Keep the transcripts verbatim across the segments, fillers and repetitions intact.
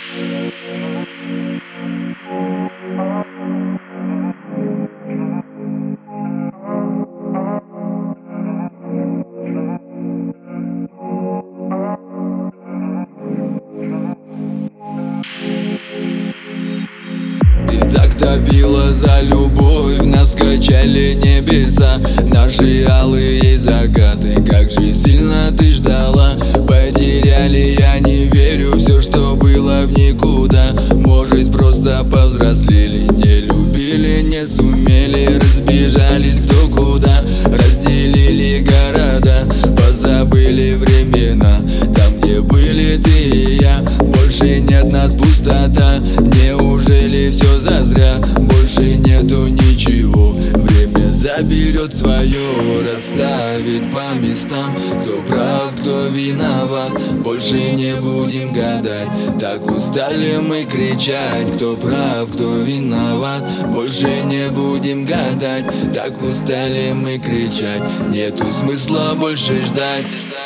Ты так топила за любовь, нас качали небеса, наши алые закаты. Как же сильно ты ждала, потеряли, я не верю, все, что было в никуда. Может, просто повзрослели, не любили, не сумели, разбежались кто куда, разделили города, позабыли времена. Там, где были ты и я, больше нет нас, пустота. Неужели все зазря, больше нету ничего? Время заберет свое, расставит по местам. Кто прав, кто виноват, больше не будем гадать. Так устали мы кричать. Кто прав, кто виноват, больше не будем гадать. Так устали мы кричать. Нету смысла больше ждать.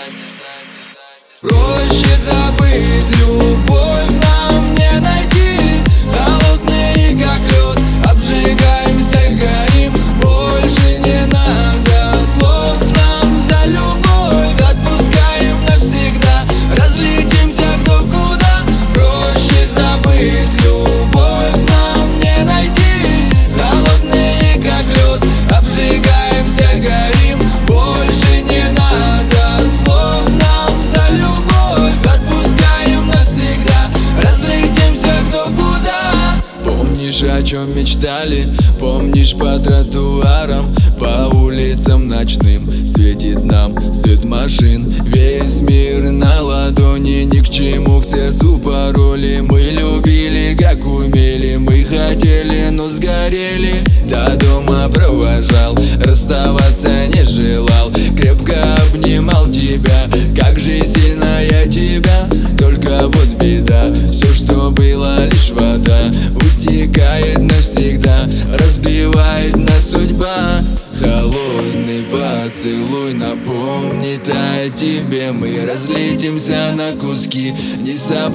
Проще забыть, любовь нам не найти. Холодные, как лед, обжигаемся, горим. Больше не надо слов нам за любовь. Отпускаем навсегда, разлетимся кто куда. Проще забыть, любовь нам не найти. Холодные, как лед, обжигаемся, горим. Больше не надо слов нам за любовь. Отпускаем навсегда, разлетимся кто куда. Помнишь, о чем мечтали? Помнишь, по тротуарам, по улицам ночным светит нам свет машин. Весь мир на ладони, ни к чему, к сердцу пароли. Мы любили, как умели, мы хотели, но сгорели. До дома провожал, расставаться не желал. Крепко обнимал тебя, как же сильно я тебя. Только вот беда, все, что было, лишь вода, утекает навсегда, разбивает нас судьба. Холодный поцелуй напомнит о тебе. Мы разлетимся на куски, не собрать.